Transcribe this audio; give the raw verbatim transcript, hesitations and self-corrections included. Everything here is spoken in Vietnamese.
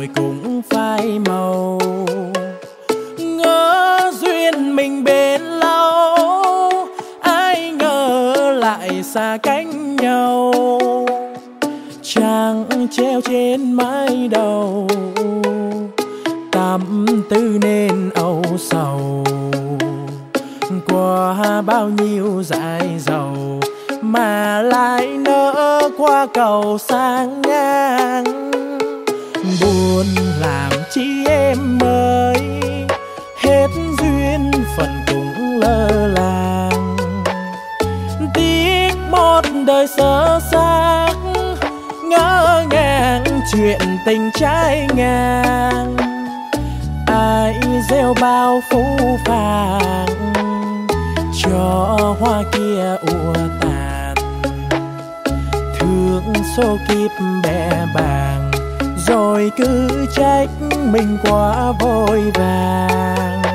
rồi cũng phai màu. Ngỡ duyên mình bền lâu, ai ngờ lại xa cách nhau. Trăng treo trên mái đầu, tâm tư nên âu sầu. Qua bao nhiêu dại dầu mà lại nỡ qua cầu sang ngang. Buồn làm chi em ơi, hết duyên phận cũng lơ làng. Tiếc một đời sơ xác, ngỡ ngàng chuyện tình trái ngang. Ai gieo bao phũ phàng cho hoa kia ùa tàn. Thương số kiếp bè bàng, rồi cứ trách mình quá vội vàng.